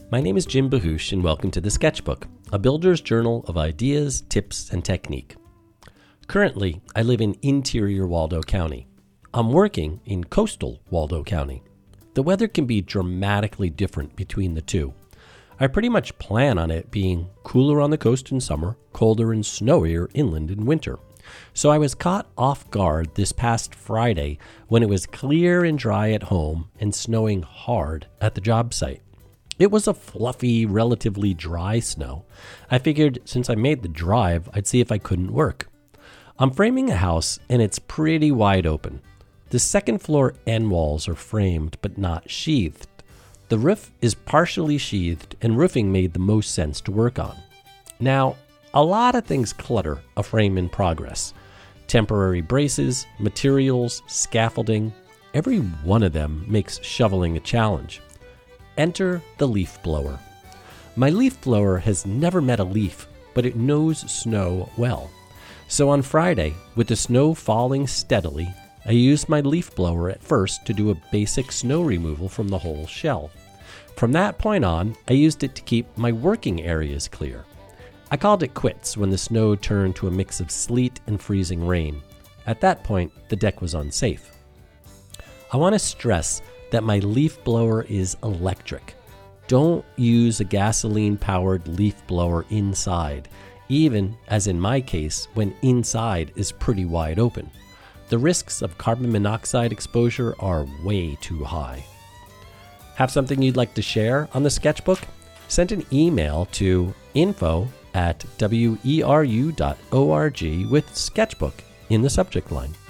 My name is Jim Bahush, and welcome to The Sketchbook, a builder's journal of ideas, tips, and technique. Currently, I live in interior Waldo County. I'm working in coastal Waldo County. The weather can be dramatically different between the two. I pretty much plan on it being cooler on the coast in summer, colder and snowier inland in winter. So I was caught off guard this past Friday when it was clear and dry at home and snowing hard at the job site. It was a fluffy, relatively dry snow. I figured since I made the drive, I'd see if I couldn't work. I'm framing a house and it's pretty wide open. The second floor end walls are framed but not sheathed. The roof is partially sheathed and roofing made the most sense to work on. Now, a lot of things clutter a frame in progress. Temporary braces, materials, scaffolding, every one of them makes shoveling a challenge. Enter the leaf blower. My leaf blower has never met a leaf, but it knows snow well. So on Friday, with the snow falling steadily, I used my leaf blower at first to do a basic snow removal from the whole shell. From that point on, I used it to keep my working areas clear. I called it quits when the snow turned to a mix of sleet and freezing rain. At that point, the deck was unsafe. I want to stress that my leaf blower is electric. Don't use a gasoline-powered leaf blower inside, even, as in my case, when inside is pretty wide open. The risks of carbon monoxide exposure are way too high. Have something you'd like to share on the sketchbook? Send an email to info@weru.org with sketchbook in the subject line.